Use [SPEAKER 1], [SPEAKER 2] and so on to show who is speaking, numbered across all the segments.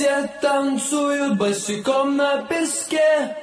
[SPEAKER 1] Все танцуют босиком на песке.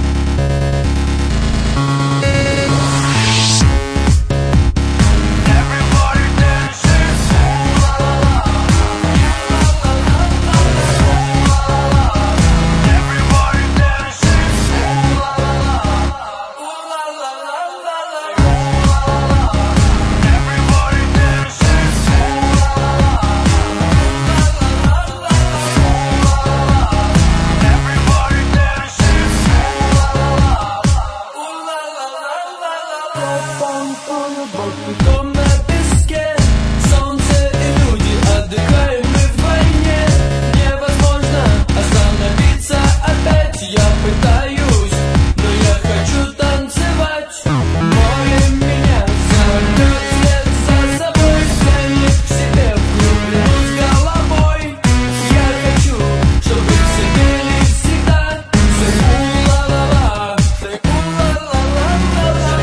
[SPEAKER 1] Босиком на песке, солнце и люди, отдыхаем мы вдвойне. Невозможно остановиться опять, я пытаюсь, но я хочу танцевать. Море меня зовет вслед за собой, тянет к себе, влюблюсь головой. Я хочу, чтобы все пели всегда. Say у-ла-ла-ла, say у-ла-ла-ла-ла-ла.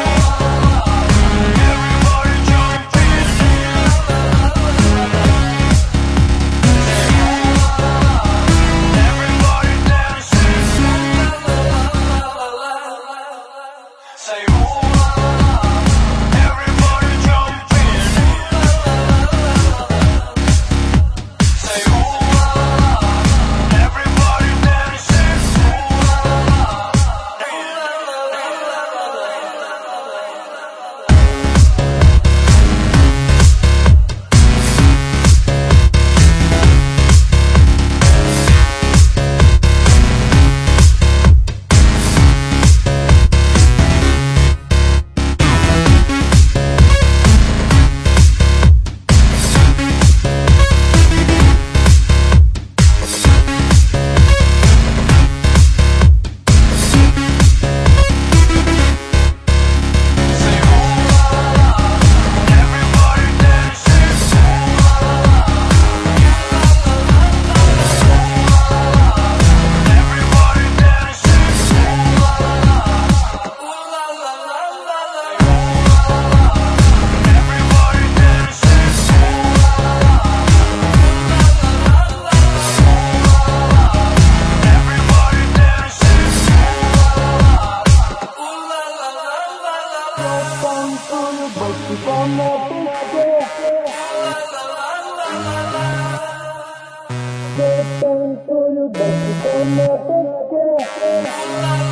[SPEAKER 1] Босиком на песке. Все танцуют босиком на песке.